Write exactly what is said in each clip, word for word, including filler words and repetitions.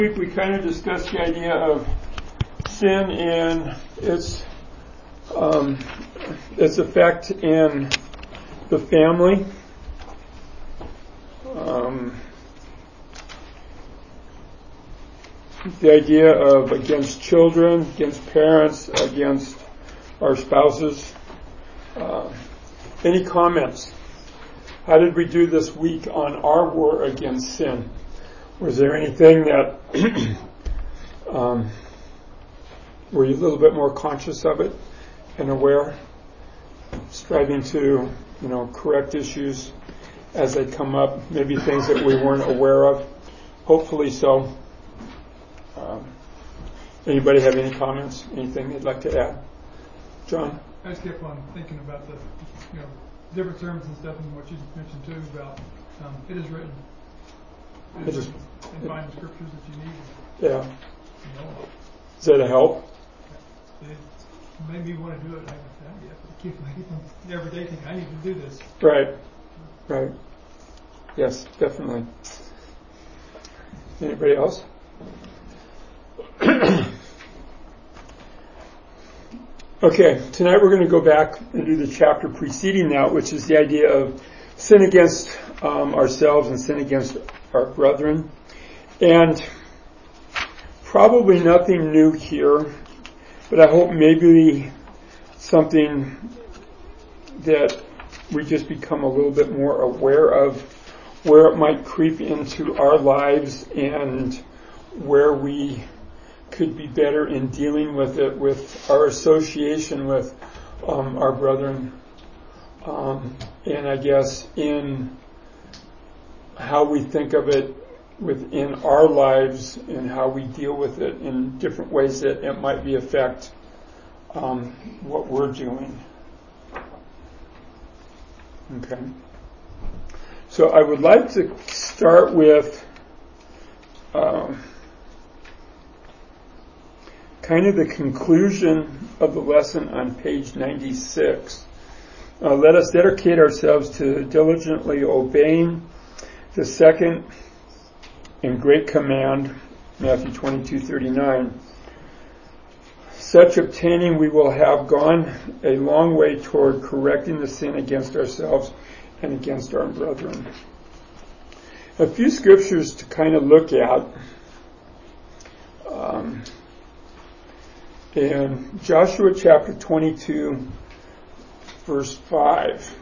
week we kind of discussed the idea of sin and its um, its effect in the family. Um, the idea of against children, against parents, against our spouses. Uh, any comments? How did we do this week on our war against sin? Was there anything that um, were you a little bit more conscious of it and aware, striving to, you know, correct issues as they come up, maybe things that we weren't aware of? Hopefully so. Um, anybody have any comments? Anything they'd like to add? John? I just kept on thinking about the, you know, different terms and stuff, and what you mentioned too about um, it is written. It is written, and find the scriptures that you need. Yeah. You know, Is that a help? it made me want to do it. I, I keep, I keep on every day thinking I need to do this. Right. Right. Yes, definitely. Anybody else? Okay, tonight we're going to go back and do the chapter preceding that, which is the idea of sin against um, ourselves and sin against our brethren. And probably nothing new here, but I hope maybe something that we just become a little bit more aware of, where it might creep into our lives and where we could be better in dealing with it, with our association with um, our brethren, um, and I guess in how we think of it within our lives and how we deal with it in different ways that it might be affect um, what we're doing. Okay. So I would like to start with um, kind of the conclusion of the lesson on page ninety-six. Uh, let us dedicate ourselves to diligently obeying the second and great command, Matthew twenty-two thirty-nine. Such obtaining, we will have gone a long way toward correcting the sin against ourselves and against our brethren. A few scriptures to kind of look at. Um, in Joshua chapter twenty-two, verse five.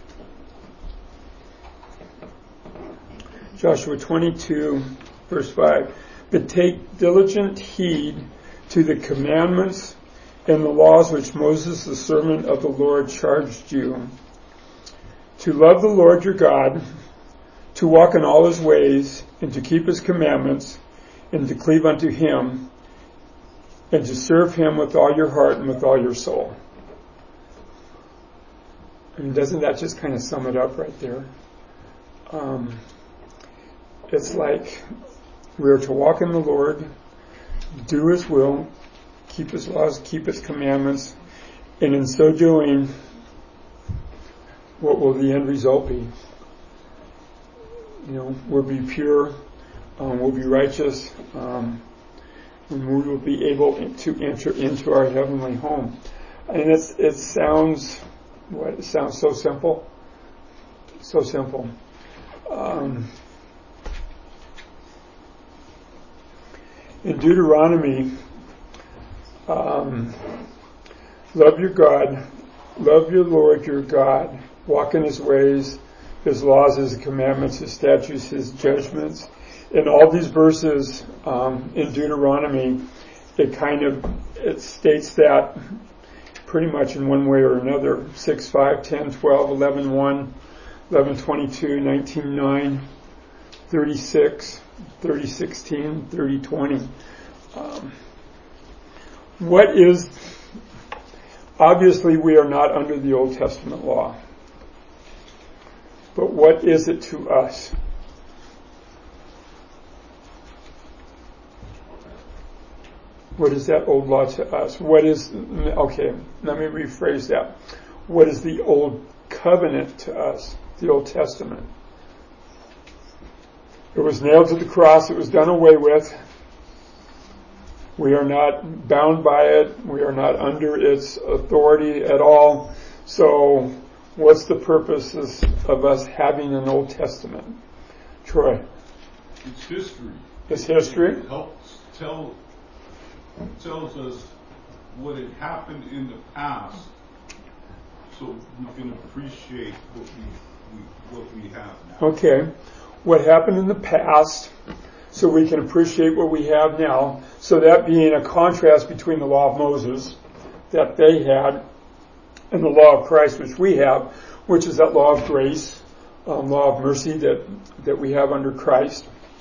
Joshua twenty-two, verse five. But take diligent heed to the commandments and the laws which Moses, the servant of the Lord, charged you, to love the Lord your God, to walk in all his ways, and to keep his commandments, and to cleave unto him, and to serve him with all your heart and with all your soul. I mean, doesn't that just kind of sum it up right there? Um, it's like we're to walk in the Lord, do his will, keep his laws, keep his commandments, and in so doing, what will the end result be? You know, we'll be pure, um, we'll be righteous, um, and we will be able to enter into our heavenly home. And it's, it sounds, what, it sounds so simple. So simple. Um, in Deuteronomy, um, love your God, love your Lord your God, walk in his ways, his laws, his commandments, his statutes, his judgments. In all these verses um, in Deuteronomy, it kind of it states that pretty much in one way or another. six, five, ten, twelve, eleven, one, eleven, twenty-two, nineteen, nine, thirty-six, thirty, sixteen, thirty, twenty. Um, what is, obviously we are not under the Old Testament law, but what is it to us? What is that old law to us? What is, okay, let me rephrase that. What is the old covenant to us? The Old Testament. It was nailed to the cross. It was done away with. We are not bound by it. We are not under its authority at all. So what's the purpose of us having an Old Testament? Troy? It's history. It's history? It helps tell, tells us what had happened in the past so we can appreciate what we, we what we have now. Okay. What happened in the past so we can appreciate what we have now. So that being a contrast between the law of Moses that they had and the law of Christ which we have, which is that law of grace, um, law of mercy that, that we have under Christ.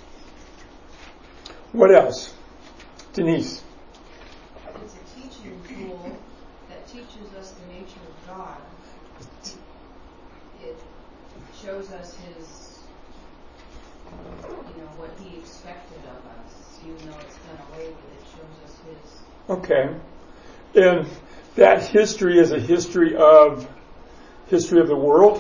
What else? Denise? It's a teaching tool that teaches us the nature of God. It shows us his, you know, what he expected of us, even though it's done away with. It shows us his. Okay. And that history is a history of history of the world,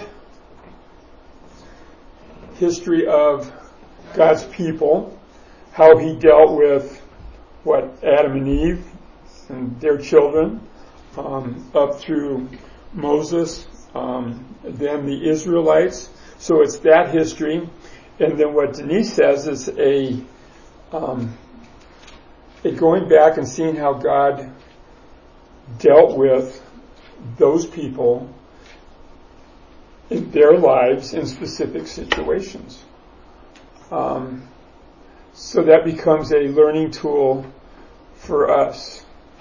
history of God's people, how he dealt with what Adam and Eve and their children, um, up through Moses, um, then the Israelites. So it's that history. And then what Denise says is a, um, a going back and seeing how God dealt with those people in their lives in specific situations. Um, so that becomes a learning tool for us.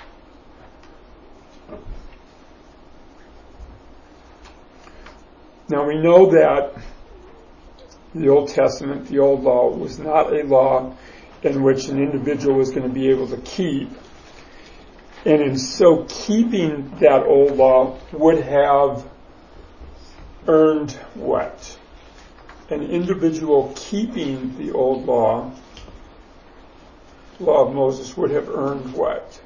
Now we know that the Old Testament, the Old Law, was not a law in which an individual was going to be able to keep. And in so keeping that old law would have earned what? An individual keeping the old law, law of Moses, would have earned what?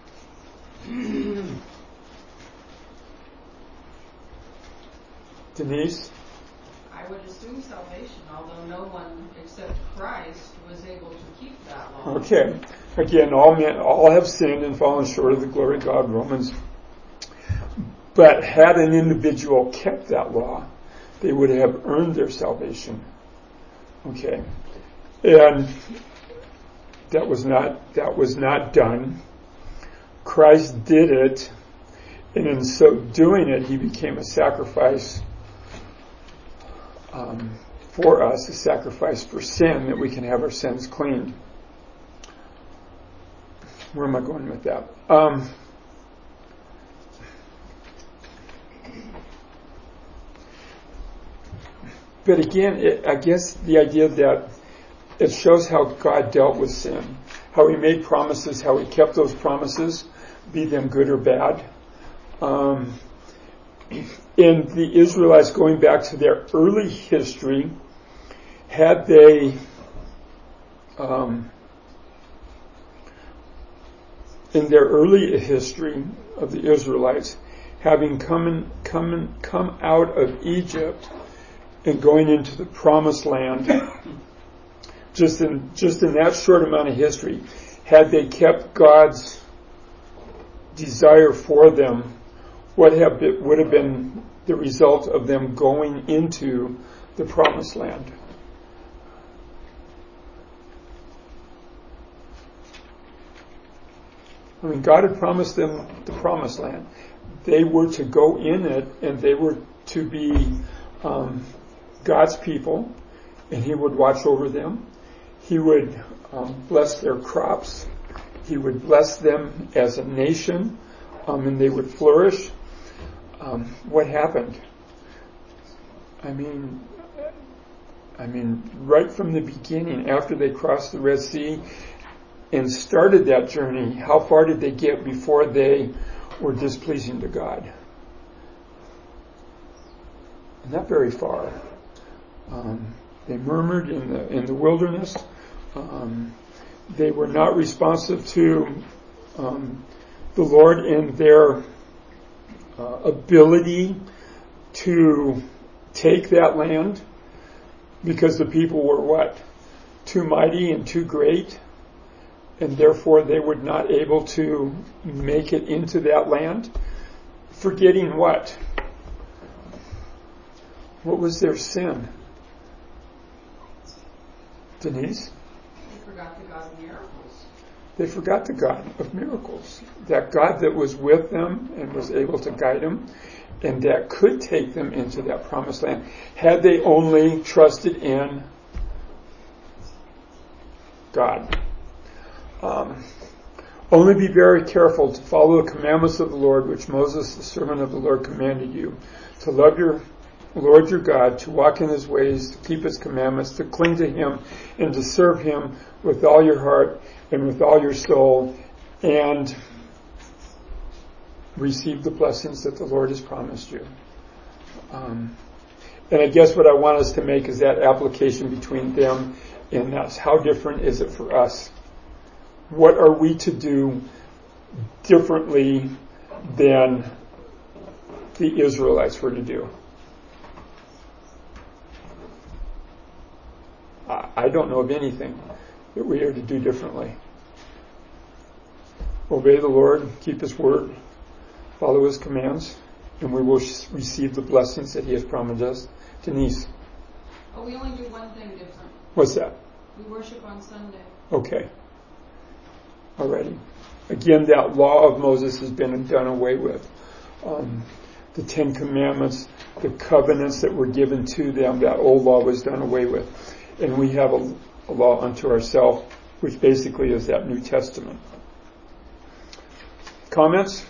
Denise? I would assume salvation, although no one except Christ was able to keep that law. Okay. Again, all men, all have sinned and fallen short of the glory of God, Romans. But had an individual kept that law, they would have earned their salvation. Okay. And that was not, that was not done. Christ did it, and in so doing it, he became a sacrifice um, for us, a sacrifice for sin, that we can have our sins cleaned. Where am I going with that? Um, but again, it, I guess the idea that it shows how God dealt with sin, how he made promises, how he kept those promises, be them good or bad. Um, and the Israelites, going back to their early history, had they um, in their early history of the Israelites, having come in, come in, come out of Egypt and going into the promised land, just in just in that short amount of history, had they kept God's desire for them, what have been, would have been the result of them going into the promised land? I mean, God had promised them the promised land. They were to go in it, and they were to be um, God's people, and he would watch over them. He would um, bless their crops. He would bless them as a nation, um, and they would flourish. Um, what happened? I mean, I mean, right from the beginning, after they crossed the Red Sea and started that journey, how far did they get before they were displeasing to God? Not very far. Um, they murmured in the in the wilderness. Um, they were not responsive to um, the Lord in their uh, ability to take that land, because the people were what? Too mighty and too great. and therefore they were not able to make it into that land? Forgetting what? What was their sin? Denise? They forgot the God of miracles. They forgot the God of miracles. That God that was with them and was able to guide them, and that could take them into that promised land, had they only trusted in God. Um, only be very careful to follow the commandments of the Lord, which Moses, the servant of the Lord, commanded you, to love your Lord your God, to walk in his ways, to keep his commandments, to cling to him, and to serve him with all your heart and with all your soul, and receive the blessings that the Lord has promised you. Um, and I guess what I want us to make is that application between them and us. How different is it for us? What are we to do differently than the Israelites were to do? I don't know of anything that we are to do differently. Obey the Lord, keep his word, follow his commands, and we will receive the blessings that he has promised us. Denise? Oh, we only do one thing different. What's that? We worship on Sunday. Okay. Alrighty. Again, that law of Moses has been done away with. Um, the Ten Commandments, the covenants that were given to them, that old law was done away with. And we have a, a law unto ourselves, which basically is that New Testament. Comments?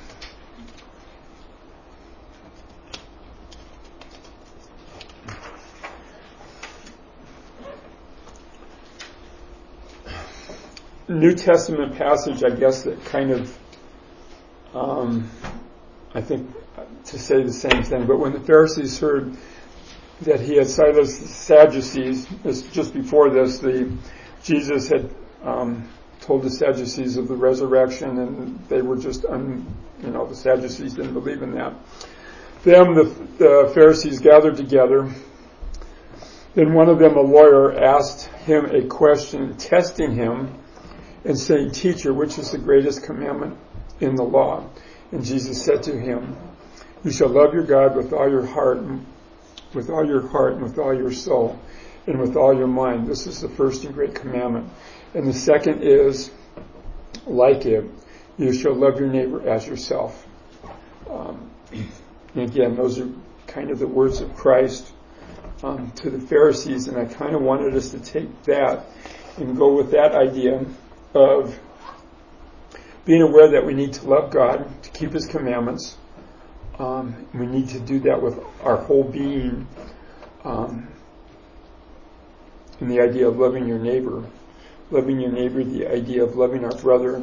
New Testament passage, I guess, that kind of, um, I think, to say the same thing. But when the Pharisees heard that he had silenced the Sadducees, this, just before this, the Jesus had um, told the Sadducees of the resurrection, and they were just, un, you know, the Sadducees didn't believe in that. Them, the, the Pharisees gathered together. Then one of them, a lawyer, asked him a question, testing him, and saying, "Teacher, which is the greatest commandment in the law?" And Jesus said to him, "You shall love your God with all your heart, with all your heart and with all your soul, and with all your mind. This is the first and great commandment. And the second is like it. You shall love your neighbor as yourself." Um, and again, those are kind of the words of Christ um, to the Pharisees, and I kind of wanted us to take that and go with that idea of being aware that we need to love God, to keep his commandments. Um, we need to do that with our whole being. Um, and the idea of loving your neighbor. Loving your neighbor, the idea of loving our brother.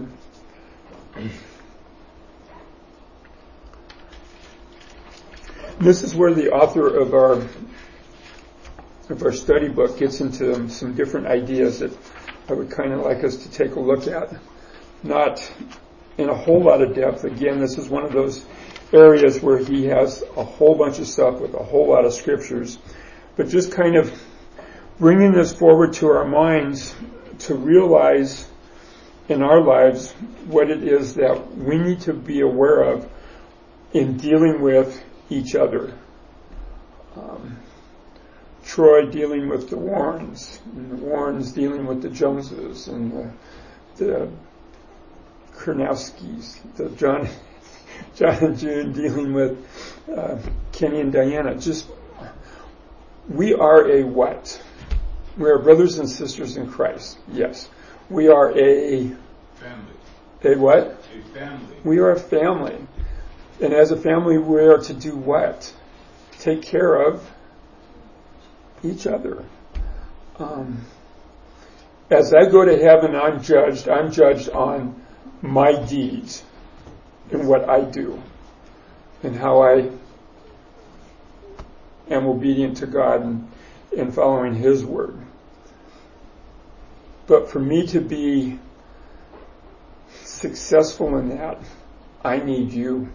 This is where the author of our of our study book gets into some different ideas that I would kind of like us to take a look at. Not in a whole lot of depth. Again, this is one of those areas where he has a whole bunch of stuff with a whole lot of scriptures, but just kind of bringing this forward to our minds to realize in our lives what it is that we need to be aware of in dealing with each other. Um, Troy dealing with the Warrens, and the Warrens dealing with the Joneses, and the, the Kernowskis, the John, John and June dealing with uh, Kenny and Diana. Just, we are a what? We are brothers and sisters in Christ. Yes. We are a... Family. A what? A family. We are a family. And as a family, we are to do what? Take care of each other. Um, as I go to heaven, I'm judged. I'm judged on my deeds and what I do and how I am obedient to God and, and following his word. But for me to be successful in that, I need you.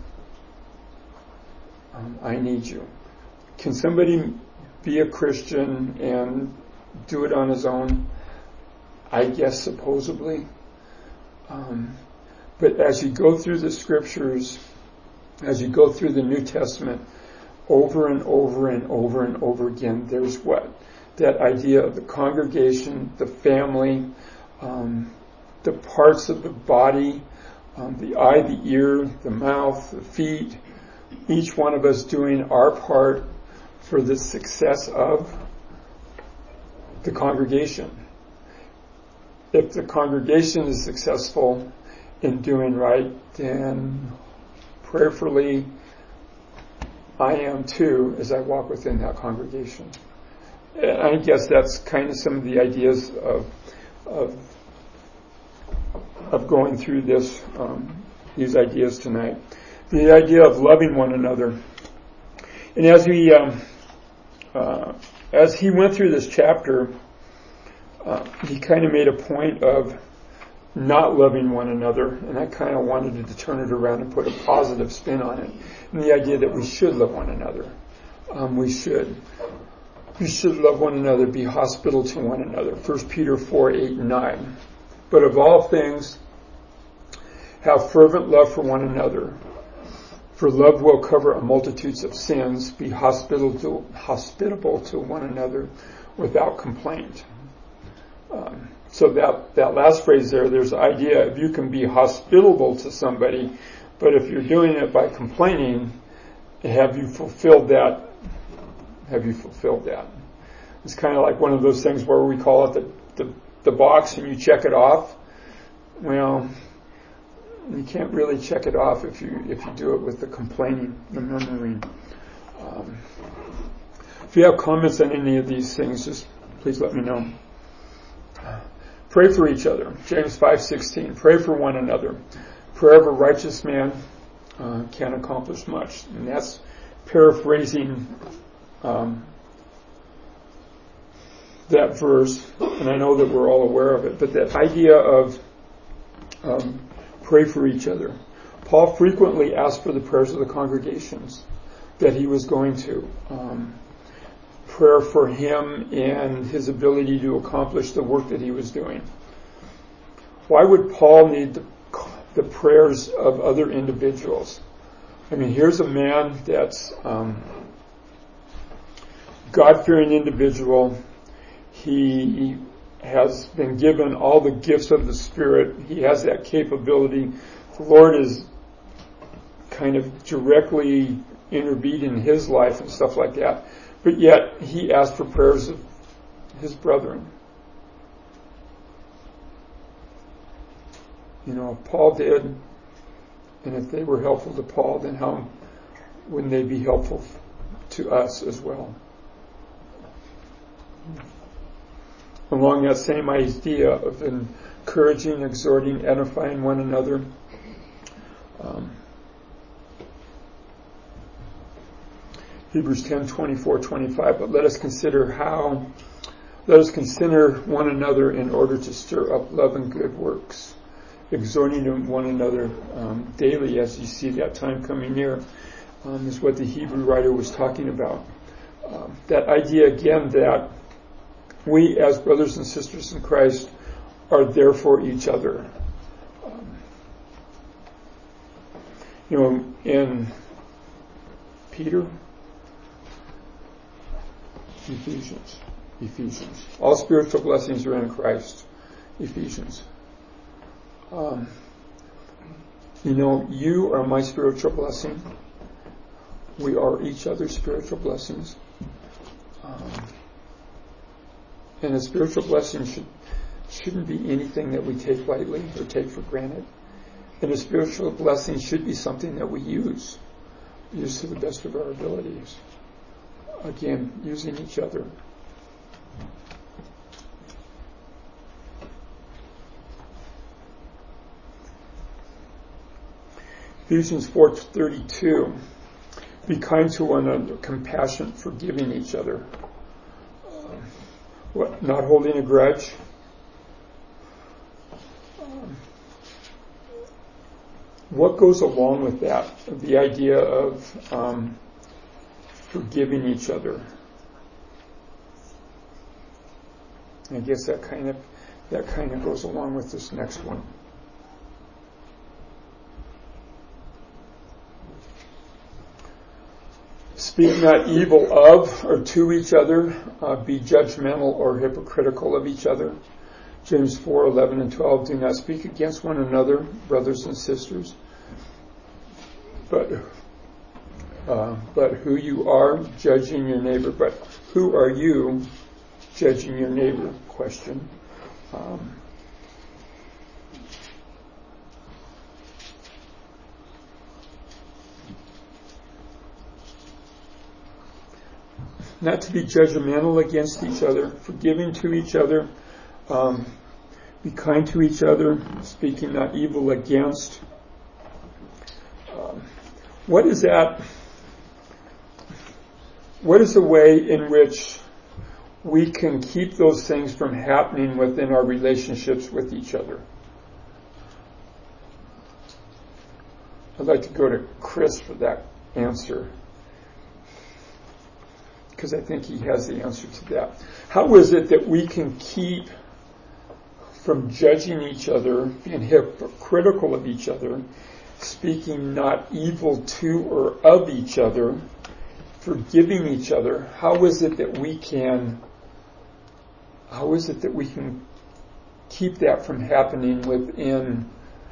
Um, I need you. Can somebody be a Christian and do it on his own? I guess supposedly. Um, but as you go through the scriptures, as you go through the New Testament, over and over and over and over again, there's what? That idea of the congregation, the family, um, the parts of the body, um, the eye, the ear, the mouth, the feet, each one of us doing our part for the success of the congregation. If the congregation is successful in doing right, then prayerfully I am too as I walk within that congregation. And I guess that's kind of some of the ideas of of, of going through this um, these ideas tonight. The idea of loving one another. And as we um, uh, as he went through this chapter, uh, he kind of made a point of not loving one another, and I kind of wanted to turn it around and put a positive spin on it. And the idea that we should love one another. Um, we should. We should love one another, be hospitable to one another. First Peter four, eight, and nine. But of all things, have fervent love for one another. For love will cover a multitude of sins. Be hospitable to, hospitable to one another without complaint. Um, so that, that last phrase there, there's the idea if you can be hospitable to somebody, but if you're doing it by complaining, have you fulfilled that? Have you fulfilled that? It's kind of like one of those things where we call it the, the, the box and you check it off. Well, you can't really check it off if you if you do it with the complaining, the murmuring. Um, if you have comments on any of these things, just please let me know. Pray for each other. James five sixteen. Pray for one another. Prayer of a righteous man uh, can accomplish much. And that's paraphrasing um, that verse. And I know that we're all aware of it. But that idea of um, pray for each other. Paul frequently asked for the prayers of the congregations that he was going to. Um, prayer for him and his ability to accomplish the work that he was doing. Why would Paul need the, the prayers of other individuals? I mean, here's a man that's um, God-fearing individual. He has been given all the gifts of the Spirit. He has that capability. The Lord is kind of directly intervened in his life and stuff like that. But yet, he asked for prayers of his brethren. You know, if Paul did, and if they were helpful to Paul, then how wouldn't they be helpful to us as well? Along that same idea of encouraging, exhorting, edifying one another. Um, Hebrews ten, twenty-four, twenty-five. But let us consider how, let us consider one another in order to stir up love and good works, exhorting one another um, daily as you see that time coming near, um, is what the Hebrew writer was talking about. Um, that idea again that we as brothers and sisters in Christ are there for each other. Um, you know, in Peter, Ephesians, Ephesians. All spiritual blessings are in Christ. Ephesians. Um, you know, you are my spiritual blessing. We are each other's spiritual blessings. Um, and a spiritual blessing should, shouldn't be anything that we take lightly or take for granted. And a spiritual blessing should be something that we use. Use to the best of our abilities. Again, using each other. Ephesians four thirty-two. Be kind to one another, compassionate, forgiving each other. Uh, what? Not holding a grudge. Um, what goes along with that? The idea of um, forgiving each other. I guess that kind of that kind of goes along with this next one. Speak not evil of or to each other. Uh, be judgmental or hypocritical of each other. James four, eleven and twelve. Do not speak against one another, brothers and sisters. But uh, but who you are, judging your neighbor. But who are you, judging your neighbor? Question. Um, not to be judgmental against each other, forgiving to each other, um, be kind to each other, speaking not evil against. Um, what is that? What is the way in which we can keep those things from happening within our relationships with each other? I'd like to go to Chris for that answer, because I think he has the answer to that. How is it that we can keep from judging each other, being hypocritical of each other, speaking not evil to or of each other, forgiving each other? How is it that we can, how is it that we can keep that from happening within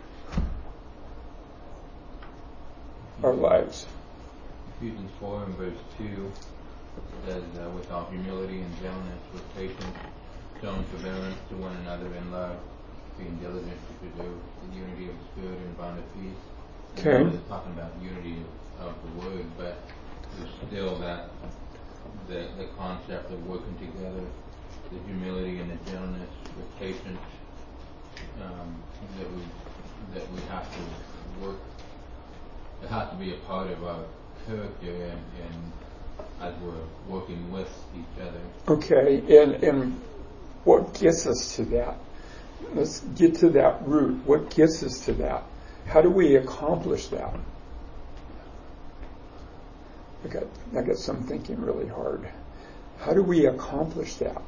our lives? Ephesians four and verse two says, uh, with all humility and gentleness, with patience, showing forbearance to one another in love, being diligent to preserve the unity of the Spirit and bond of peace. Okay. And it's talking about unity of, of the Word, but there's still that the the concept of working together, the humility and the gentleness, the patience um, that we that we have to work. It has to be a part of our character and, and as we're working with each other. Okay, and and what gets us to that? Let's get to that root. What gets us to that? How do we accomplish that? I got I got some thinking really hard. How do we accomplish that?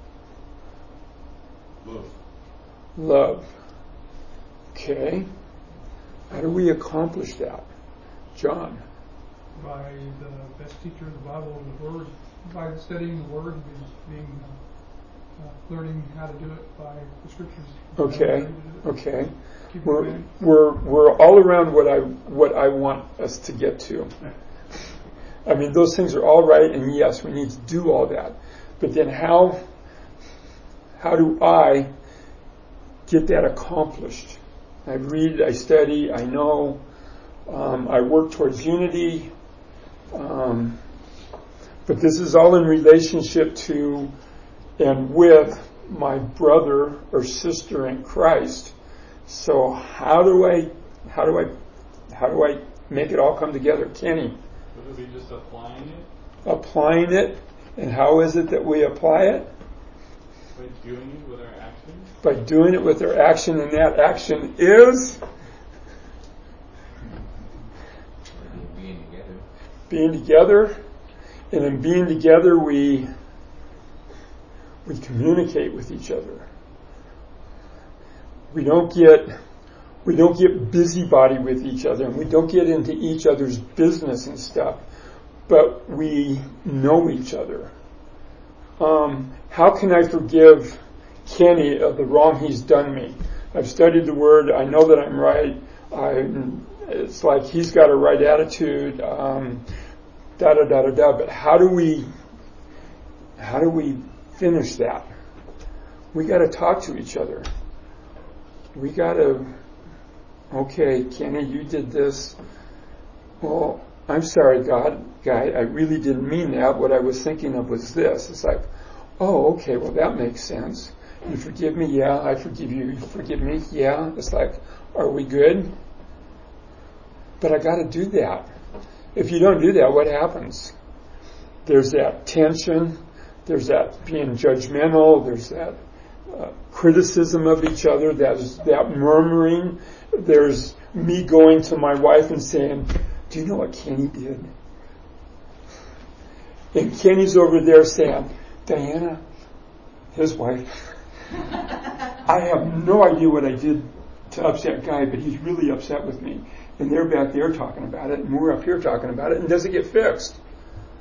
Love. Love. Okay. How do we accomplish that? John. By the best teacher of the Bible and the Word, by studying the Word and being, uh, uh, learning how to do it by the Scriptures. Okay. Okay. Keep We're it we're we're all around what I what I want us to get to. I mean, those things are all right, and yes, we need to do all that. But then how how do I get that accomplished? I read, I study, I know, um, I work towards unity. Um, but this is all in relationship to and with my brother or sister in Christ. So how do I, how do I, how do I make it all come together? Kenny? Would it be just applying it? Applying it. And how is it that we apply it? By doing it with our actions? By doing it with our action, and that action is Being together. being together. And in being together, we we communicate with each other. We don't get we don't get busybody with each other, and we don't get into each other's business and stuff. But we know each other. Um, how can I forgive Kenny of the wrong he's done me? I've studied the Word. I know that I'm right. I, it's like he's got a right attitude. Um, da da da da da. But how do we? How do we finish that? We got to talk to each other. We got to. Okay, Kenny, you did this. Well, I'm sorry, God, guy. I really didn't mean that. What I was thinking of was this. It's like, oh, okay. Well, that makes sense. You forgive me? Yeah, I forgive you. You forgive me? Yeah. It's like, are we good? But I got to do that. If you don't do that, what happens? There's that tension. There's that being judgmental. There's that uh, criticism of each other. There's that murmuring. There's me going to my wife and saying, do you know what Kenny did? And Kenny's over there saying, Diana, his wife, I have no idea what I did to upset Guy, but he's really upset with me. And they're back there talking about it, and we're up here talking about it, and does it get fixed?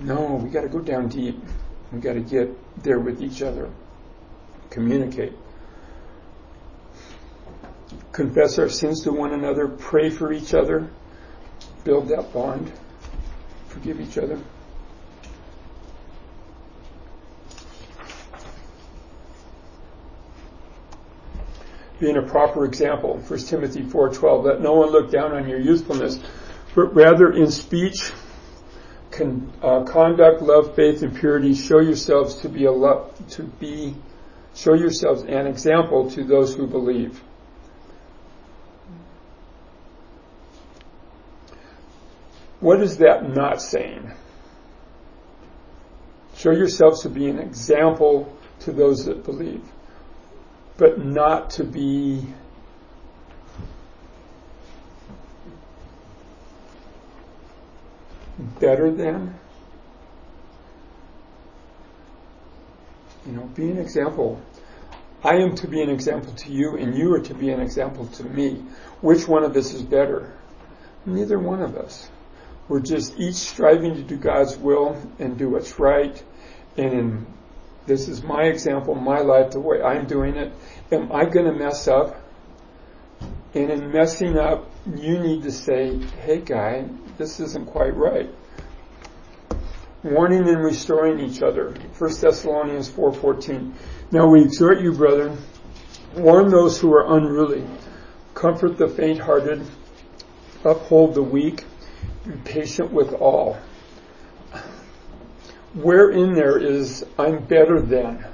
No, we got to go down deep. We got to get there with each other. Communicate. Confess our sins to one another. Pray for each other. Build that bond. Forgive each other. Being a proper example. First Timothy four twelve. Let no one look down on your youthfulness, but rather in speech, con, uh, conduct, love, faith, and purity, show yourselves to be a lo- to be show yourselves an example to those who believe. What is that not saying? Show yourselves to be an example to those that believe, but not to be better than. You know, be an example. I am to be an example to you, and you are to be an example to me. Which one of us is better? Neither one of us. We're just each striving to do God's will and do what's right. And in, this is my example, my life, the way I'm doing it. Am I going to mess up? And in messing up, you need to say, hey guy, this isn't quite right. Warning and restoring each other. First Thessalonians four fourteen. Now we exhort you, brethren, warn those who are unruly, comfort the faint-hearted, uphold the weak, be patient with all. Where in there is I'm better than?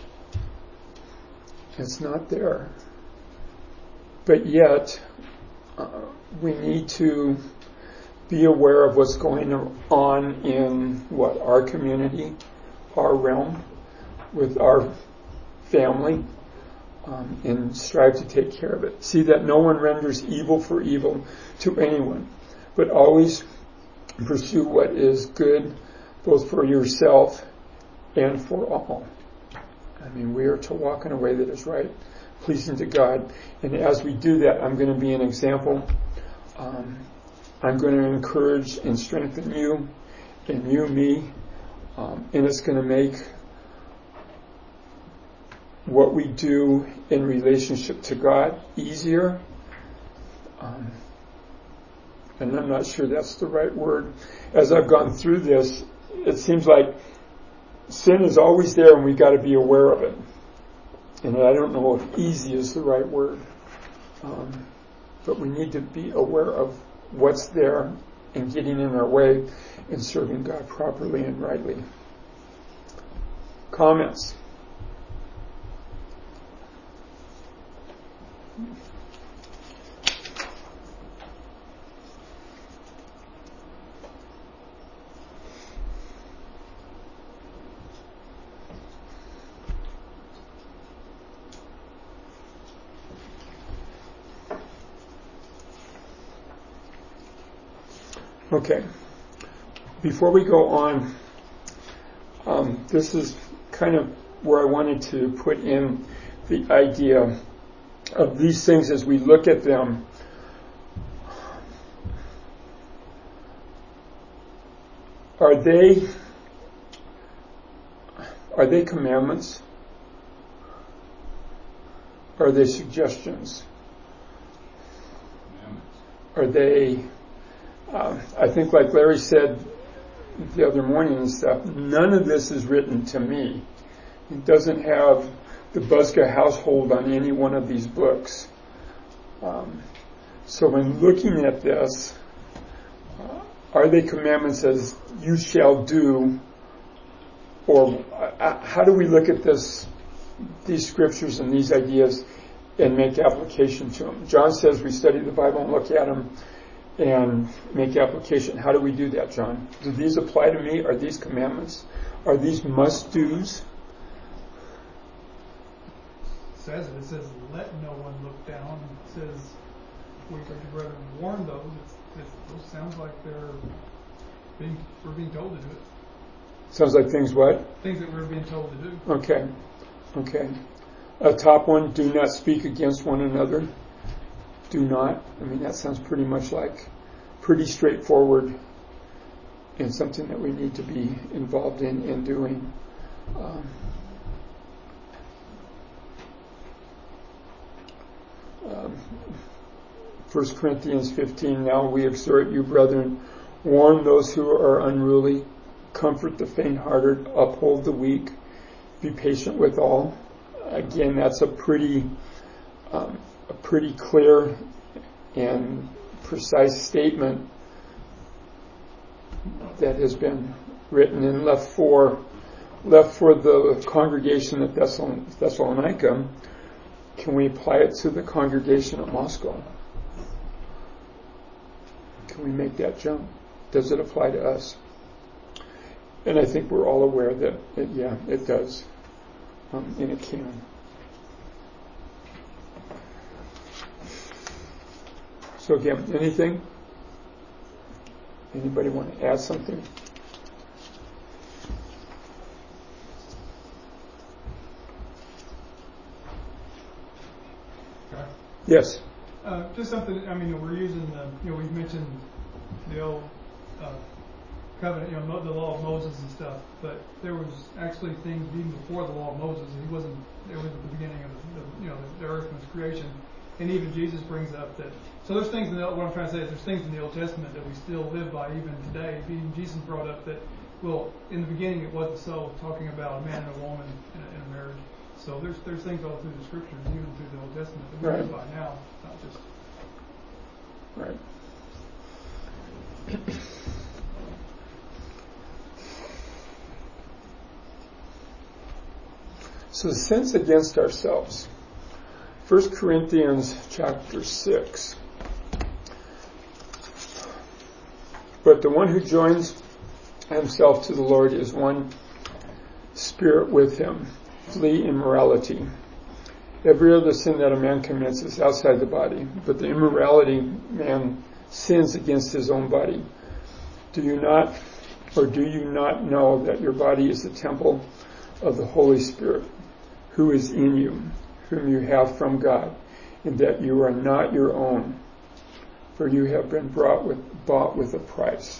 It's not there. But yet, uh, we need to be aware of what's going on in what our community, our realm, with our family, um, and strive to take care of it. See that no one renders evil for evil to anyone, but always pursue what is good, both for yourself and for all. I mean, we are to walk in a way that is right, pleasing to God. And as we do that, I'm going to be an example. Um, I'm going to encourage and strengthen you, and you me, um, and it's going to make what we do in relationship to God easier. Um, and I'm not sure that's the right word. As I've gone through this, it seems like sin is always there, and we've got to be aware of it. And I don't know if easy is the right word, um, but we need to be aware of what's there and getting in our way and serving God properly and rightly. Comments? Okay. Before we go on, um, this is kind of where I wanted to put in the idea of these things as we look at them. Are they are they commandments? Are they suggestions? Are they Uh, I think, like Larry said the other morning and stuff, none of this is written to me. It doesn't have the Buska household on any one of these books. Um, so when looking at this, uh, are they commandments as you shall do, or uh, how do we look at this, these scriptures and these ideas and make application to them? John says we study the Bible and look at them and make application. How do we do that, John? Do these apply to me? Are these commandments? Are these must-dos? It says it. It says, let no one look down. It says, we are to brethren warn those. It's, it's, those sounds like they're being, we're being told to do it. Sounds like things what? Things that we're being told to do. Okay. Okay. A top one, do not speak against one another. Do not. I mean, that sounds pretty much like pretty straightforward and something that we need to be involved in and doing. Um, um, First Corinthians fifteen, now we exhort you, brethren, warn those who are unruly, comfort the faint-hearted, uphold the weak, be patient with all. Again, that's a pretty, um, a pretty clear and precise statement that has been written and left for left for the congregation at Thessalon- Thessalonica. Can we apply it to the congregation at Moscow? Can we make that jump? Does it apply to us? And I think we're all aware that, it, yeah, it does. Um, and it can. So again, anything? Anybody want to add something? Okay. Yes. Uh, just something, I mean, we're using the, you know, we've mentioned the old uh, covenant, you know, mo- the law of Moses and stuff, but there was actually things even before the law of Moses. He wasn't, it was at the beginning of the, the you know, the earth and its creation. And even Jesus brings up that, so there's things in the, what I'm trying to say is there's things in the Old Testament that we still live by even today. Even Jesus brought up that, well, in the beginning it wasn't so, talking about a man and a woman in a, in a marriage. So there's there's things all through the scriptures, even through the Old Testament, that we Right. live by now, not just. Right. So sins against ourselves. First Corinthians chapter six. But the one who joins himself to the Lord is one spirit with him. Flee immorality. Every other sin that a man commits is outside the body, but the immorality man sins against his own body. Do you not, or do you not know that your body is the temple of the Holy Spirit, who is in you, whom you have from God, and that you are not your own, for you have been brought with, bought with a price.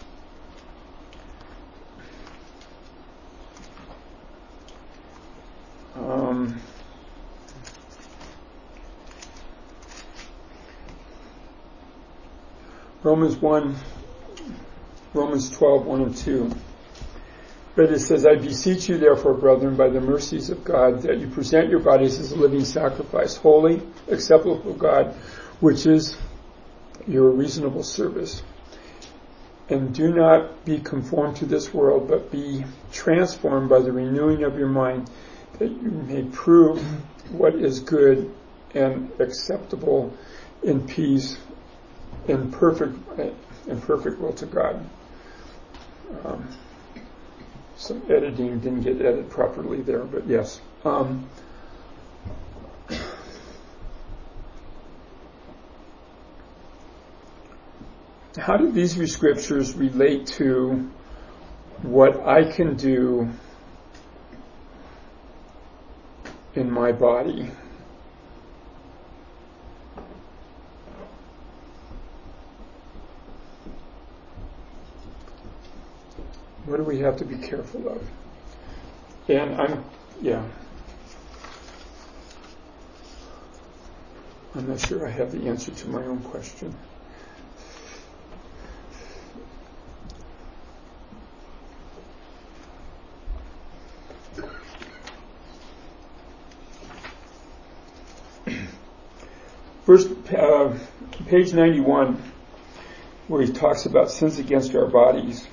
Um, Romans one, Romans twelve, one and two. But it says, I beseech you therefore, brethren, by the mercies of God, that you present your bodies as a living sacrifice, holy, acceptable to God, which is your reasonable service. And do not be conformed to this world, but be transformed by the renewing of your mind, that you may prove what is good and acceptable in peace, in perfect, in perfect will to God. Um, some editing didn't get edited properly there, but yes. Um, how do these scriptures relate to what I can do in my body? What do we have to be careful of? And I'm, yeah. I'm not sure I have the answer to my own question. First, uh, page ninety-one, where he talks about sins against our bodies.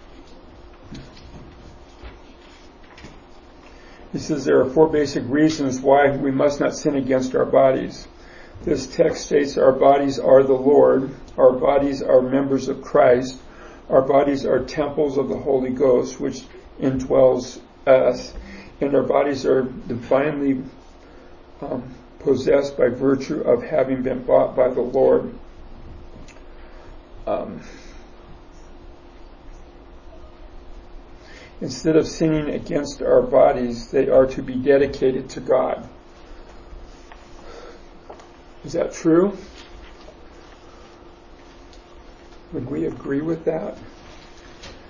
He says there are four basic reasons why we must not sin against our bodies. This text states our bodies are the Lord, our bodies are members of Christ, our bodies are temples of the Holy Ghost, which indwells us, and our bodies are divinely um, possessed by virtue of having been bought by the Lord. Um, Instead of sinning against our bodies, they are to be dedicated to God. Is that true? Would we agree with that?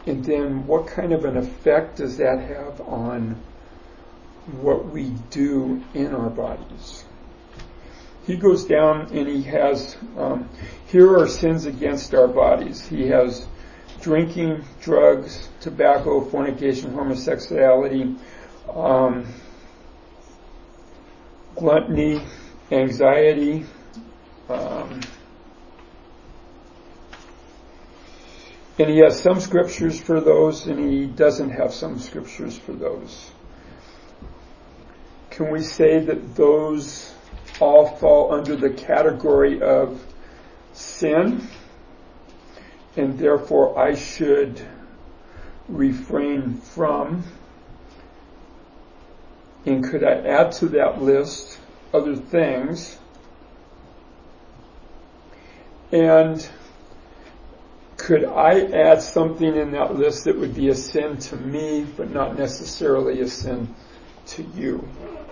And then what kind of an effect does that have on what we do in our bodies? He goes down and he has, um, here are sins against our bodies. He has drinking, drugs, tobacco, fornication, homosexuality, um, gluttony, anxiety, um, and he has some scriptures for those, and he doesn't have some scriptures for those. Can we say that those all fall under the category of sin, and therefore I should refrain from? And could I add to that list other things? And could I add something in that list that would be a sin to me, but not necessarily a sin to you?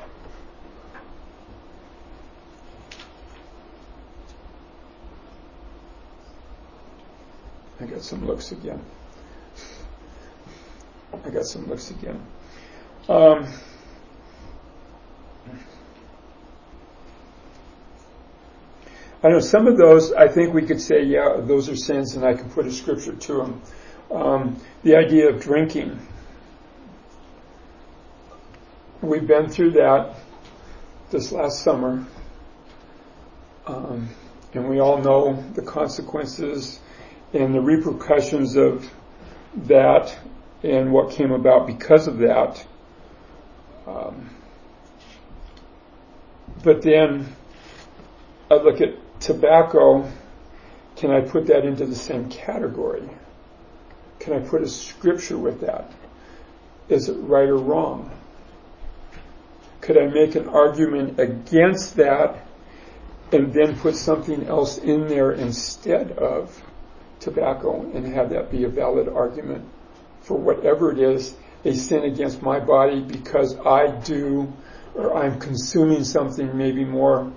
I got some looks again. I got some looks again. Um, I know some of those, I think we could say, yeah, those are sins, and I can put a scripture to them. Um, the idea of drinking. We've been through that this last summer. Um, and we all know the consequences and the repercussions of that and what came about because of that. Um, but then I look at tobacco. Can I put that into the same category? Can I put a scripture with that? Is it right or wrong? Could I make an argument against that and then put something else in there instead of tobacco and have that be a valid argument for whatever it is, a sin against my body because I do, or I'm consuming something maybe more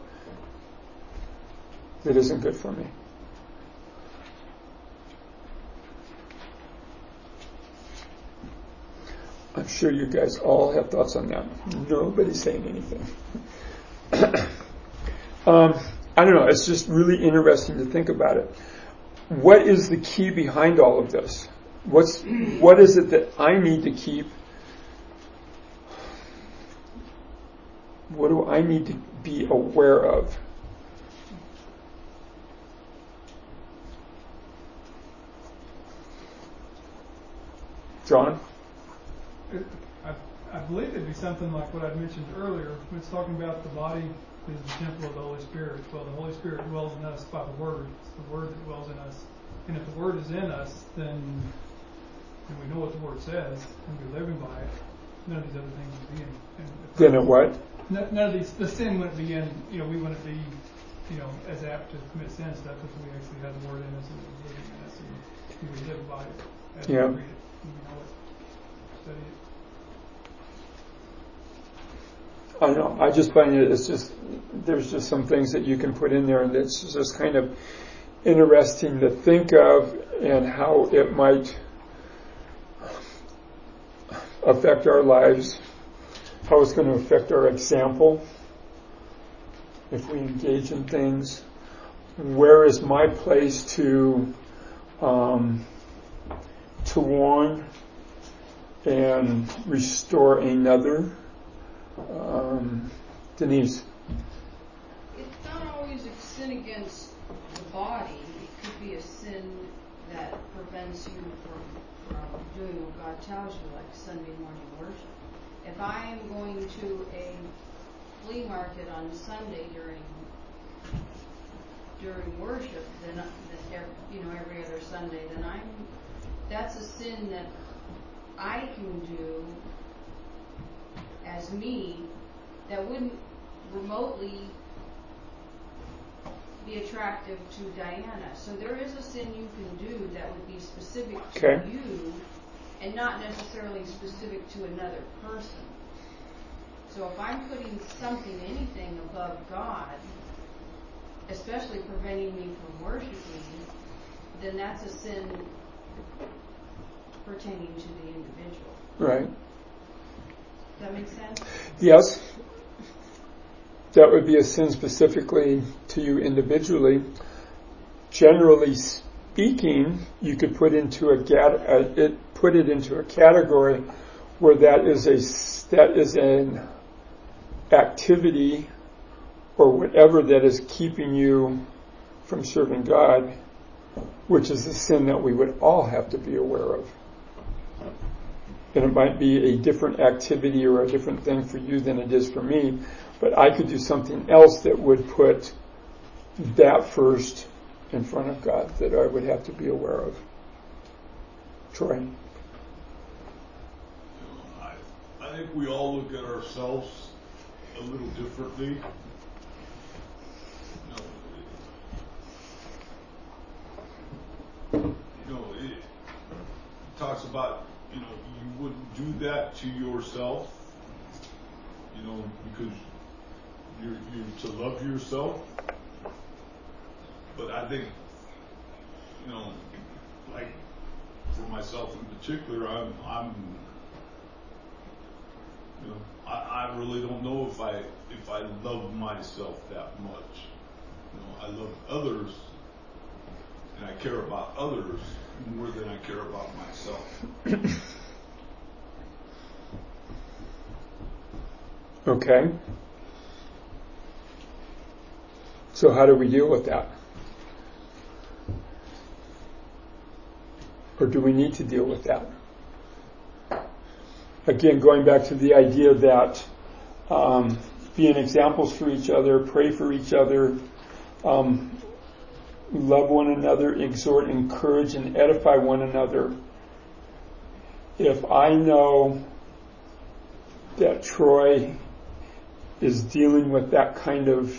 that isn't good for me? I'm sure you guys all have thoughts on that. Nobody's saying anything. um, I don't know. It's just really interesting to think about it. What is the key behind all of this? What's what is it that I need to keep? What do I need to be aware of? John? I, I believe it'd be something like what I mentioned earlier. When it's talking about the body is the temple of the Holy Spirit. Well, the Holy Spirit dwells in us by the Word. It's the Word that dwells in us. And if the Word is in us, then and we know what the Word says, and we're living by it, none of these other things would be in. in then it what? None, none of these, the sin wouldn't be in, you know, we wouldn't be, you know, as apt to commit sin and stuff because we actually had the Word in us and it was living in us, and we would live by it as yeah. we read it, and we know it, study it. I don't know. I just find it, it's just, there's just some things that you can put in there and it's just kind of interesting to think of and how it might affect our lives, how it's going to affect our example if we engage in things. Where is my place to um, to warn and restore another? Um, Denise? It's not always a sin against the body. It could be a sin that prevents you from, from doing what God tells you, like Sunday morning worship. If I am going to a flea market on Sunday during during worship, then, then you know every other Sunday, then I'm that's a sin that I can do as me that wouldn't remotely be attractive to Diana. So there is a sin you can do that would be specific to okay. you and not necessarily specific to another person. So if I'm putting something, anything above God, especially preventing me from worshiping, then that's a sin pertaining to the individual. Right. Does that make sense? Yes. That would be a sin specifically to you individually. Generally speaking, you could put into a, a it put it into a category where that is a that is an activity or whatever that is keeping you from serving God, which is a sin that we would all have to be aware of. And it might be a different activity or a different thing for you than it is for me, but I could do something else that would put that first in front of God that I would have to be aware of. Troy? I, I think we all look at ourselves a little differently. You know, you know it talks about, you know, you wouldn't do that to yourself, you know, because you're, you're to love yourself. But I think, you know, like for myself in particular, I'm, I'm, you know, I, I really don't know if I, if I love myself that much. You know, I love others, and I care about others more than I care about myself. Okay. So how do we deal with that? Or do we need to deal with that? Again, going back to the idea that um, being examples for each other, pray for each other, um, love one another, exhort, encourage, and edify one another. If I know that Troy is dealing with that kind of,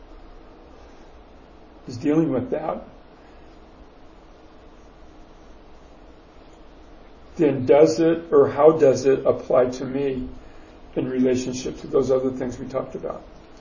is dealing with that, then does it, or how does it apply to me in relationship to those other things we talked about?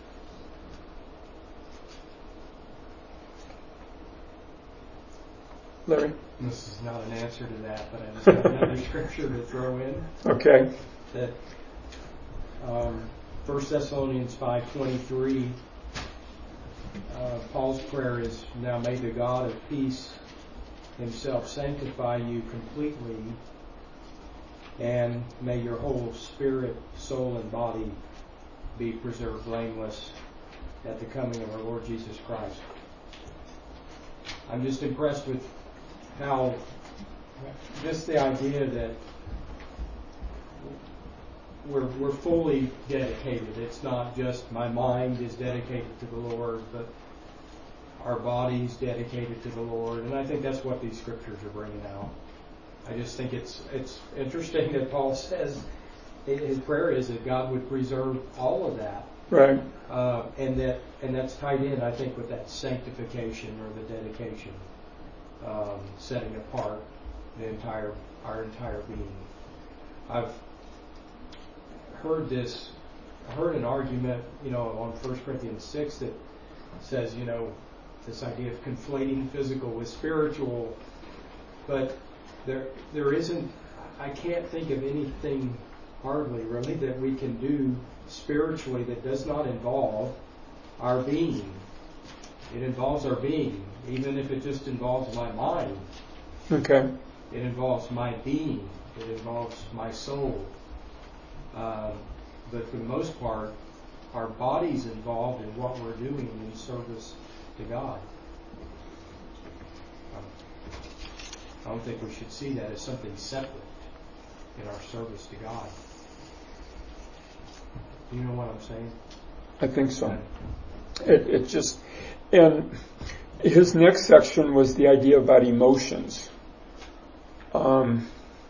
Larry? This is not an answer to that, but I just have another scripture to throw in. Okay. That um, First Thessalonians five twenty-three, uh, Paul's prayer is, now may the God of peace himself sanctify you completely, and may your whole spirit, soul, and body be preserved blameless at the coming of our Lord Jesus Christ. I'm just impressed with how, just the idea that we're we're fully dedicated. It's not just my mind is dedicated to the Lord, but our body's dedicated to the Lord. And I think that's what these scriptures are bringing out. I just think it's it's interesting that Paul says his prayer is that God would preserve all of that, right? Uh, and that and that's tied in, I think, with that sanctification or the dedication, um, setting apart the entire our entire being. I've heard this, heard an argument, you know, on First Corinthians six that says, you know, this idea of conflating physical with spiritual, but there there isn't. I can't think of anything hardly really that we can do spiritually that does not involve our being. It involves our being, even if it just involves my mind. Okay. It involves my being. It involves my soul. Um, but for the most part, our body's involved in what we're doing in service to God. Um, I don't think we should see that as something separate in our service to God. Do you know what I'm saying? I think so. It, it just, and his next section was the idea about emotions. Um,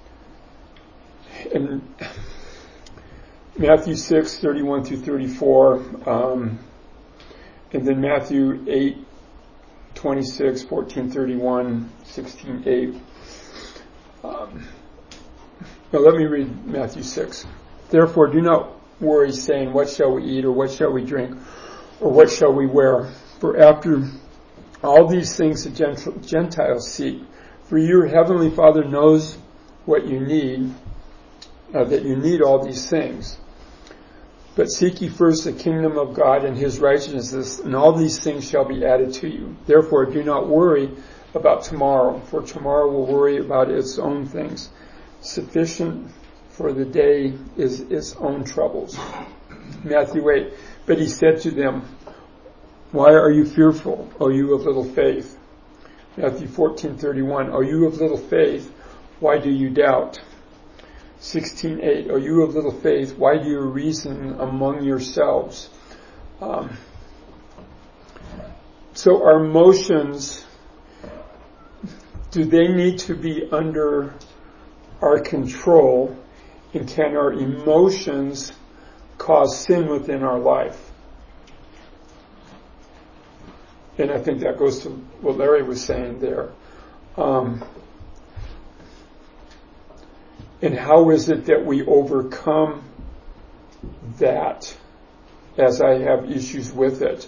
and Matthew six, thirty-one through thirty-four, um, and then Matthew eight, twenty-six, fourteen, thirty-one, sixteen, eight. Um, now let me read Matthew six. Therefore, do not worry, saying, what shall we eat, or what shall we drink, or what shall we wear? For after all these things the Gentiles seek. For your heavenly Father knows what you need, uh, that you need all these things. But seek ye first the kingdom of God and his righteousness, and all these things shall be added to you. Therefore do not worry about tomorrow, for tomorrow will worry about its own things. Sufficient for the day is its own troubles. Matthew eight. But he said to them, why are you fearful, O you of little faith? Matthew fourteen thirty-one. O you of little faith, why do you doubt? sixteen eight. O you of little faith, why do you reason among yourselves? Um, so our emotions, do they need to be under our control? And can our emotions cause sin within our life? And I think that goes to what Larry was saying there. Um, and how is it that we overcome that as I have issues with it?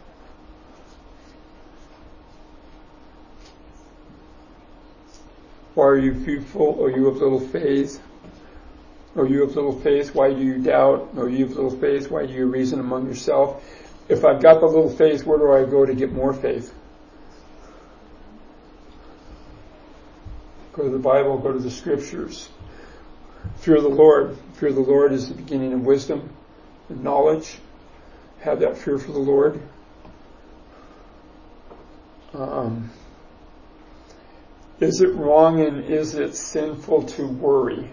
Why are you fearful, O you of little faith? O you of little faith, why do you doubt? O you of little faith, why do you reason among yourself? If I've got the little faith, where do I go to get more faith? Go to the Bible, go to the scriptures. Fear the Lord. Fear the Lord is the beginning of wisdom and knowledge. Have that fear for the Lord. Um, is it wrong and is it sinful to worry?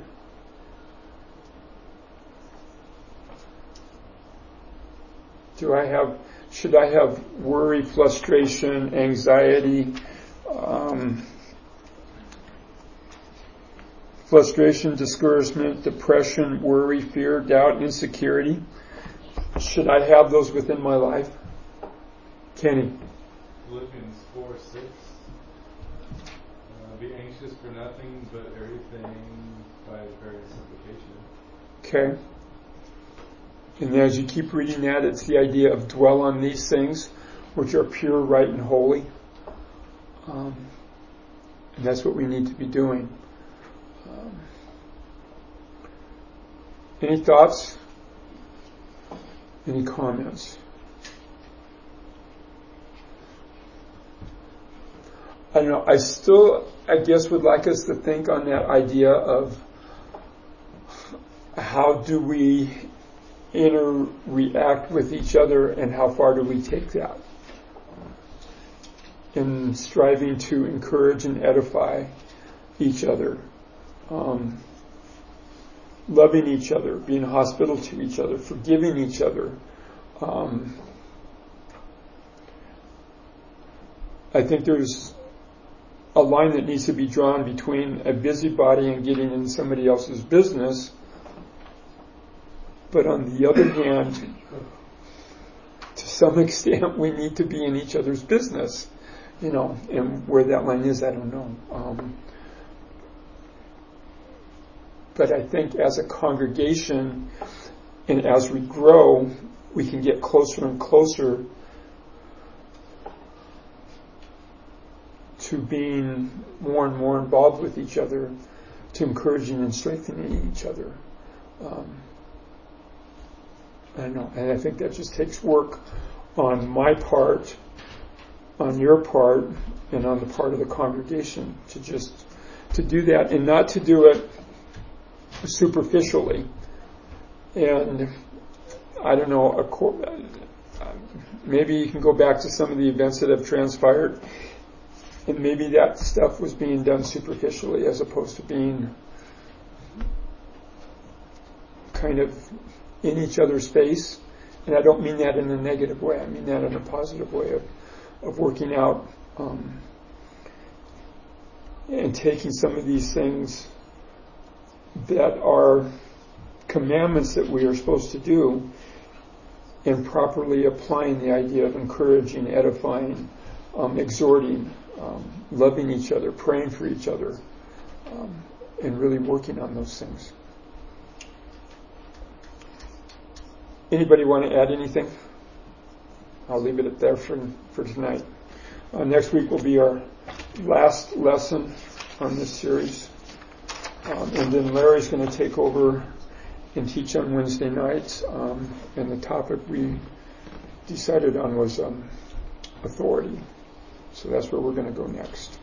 Do I have, should I have worry, frustration, anxiety, um, frustration, discouragement, depression, worry, fear, doubt, insecurity? Should I have those within my life? Kenny. Philippians four six. Uh, be anxious for nothing, but everything by prayer and supplication. Okay. And as you keep reading that, it's the idea of dwell on these things which are pure, right, and holy. Um, and that's what we need to be doing. Um, any thoughts? Any comments? I don't know. I still, I guess, would like us to think on that idea of how do we interact with each other and how far do we take that in striving to encourage and edify each other, um, loving each other, being hospitable to each other, forgiving each other. Um, I think there's a line that needs to be drawn between a busybody and getting in somebody else's business. But on the other hand, to some extent, we need to be in each other's business, you know, and where that line is, I don't know. Um, but I think as a congregation and as we grow, we can get closer and closer to being more and more involved with each other, to encouraging and strengthening each other. Um, I don't know, and I think that just takes work on my part, on your part, and on the part of the congregation to just to do that, and not to do it superficially. And I don't know, maybe you can go back to some of the events that have transpired, and maybe that stuff was being done superficially as opposed to being kind of in each other's face. And I don't mean that in a negative way. I mean that in a positive way of, of working out um, and taking some of these things that are commandments that we are supposed to do and properly applying the idea of encouraging, edifying, um, exhorting, um, loving each other, praying for each other, um, and really working on those things. Anybody want to add anything? I'll leave it at there for, for tonight. Uh, next week will be our last lesson on this series. Um, and then Larry's going to take over and teach on Wednesday nights. Um, and the topic we decided on was um, authority. So that's where we're going to go next.